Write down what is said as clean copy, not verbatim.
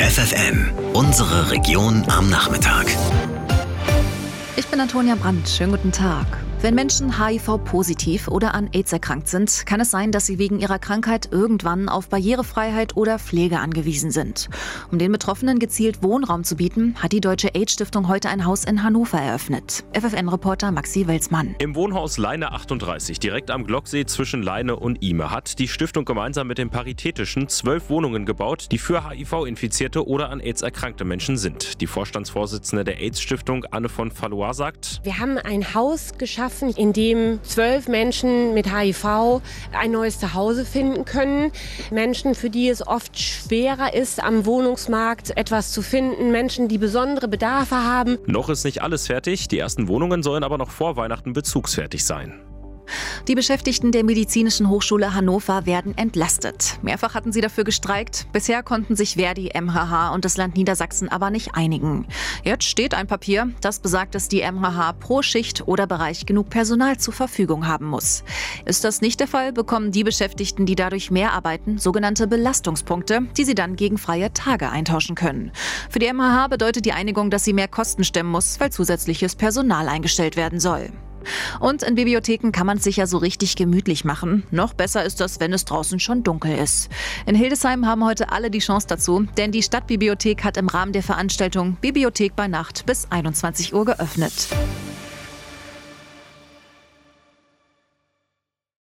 FFN, unsere Region am Nachmittag. Ich bin Antonia Brandt. Schönen guten Tag. Wenn Menschen HIV-positiv oder an AIDS erkrankt sind, kann es sein, dass sie wegen ihrer Krankheit irgendwann auf Barrierefreiheit oder Pflege angewiesen sind. Um den Betroffenen gezielt Wohnraum zu bieten, hat die Deutsche AIDS-Stiftung heute ein Haus in Hannover eröffnet. FFN-Reporter Maxi Welsmann. Im Wohnhaus Leine 38, direkt am Glocksee zwischen Leine und Ihme, hat die Stiftung gemeinsam mit dem Paritätischen 12 Wohnungen gebaut, die für HIV-infizierte oder an AIDS erkrankte Menschen sind. Die Vorstandsvorsitzende der AIDS-Stiftung, Anne von Valois, sagt: Wir haben ein Haus geschaffen, in dem 12 Menschen mit HIV ein neues Zuhause finden können. Menschen, für die es oft schwerer ist, am Wohnungsmarkt etwas zu finden. Menschen, die besondere Bedarfe haben. Noch ist nicht alles fertig. Die ersten Wohnungen sollen aber noch vor Weihnachten bezugsfertig sein. Die Beschäftigten der Medizinischen Hochschule Hannover werden entlastet. Mehrfach hatten sie dafür gestreikt. Bisher konnten sich Verdi, MHH und das Land Niedersachsen aber nicht einigen. Jetzt steht ein Papier, das besagt, dass die MHH pro Schicht oder Bereich genug Personal zur Verfügung haben muss. Ist das nicht der Fall, bekommen die Beschäftigten, die dadurch mehr arbeiten, sogenannte Belastungspunkte, die sie dann gegen freie Tage eintauschen können. Für die MHH bedeutet die Einigung, dass sie mehr Kosten stemmen muss, weil zusätzliches Personal eingestellt werden soll. Und in Bibliotheken kann man es sich ja so richtig gemütlich machen. Noch besser ist das, wenn es draußen schon dunkel ist. In Hildesheim haben heute alle die Chance dazu, denn die Stadtbibliothek hat im Rahmen der Veranstaltung Bibliothek bei Nacht bis 21 Uhr geöffnet.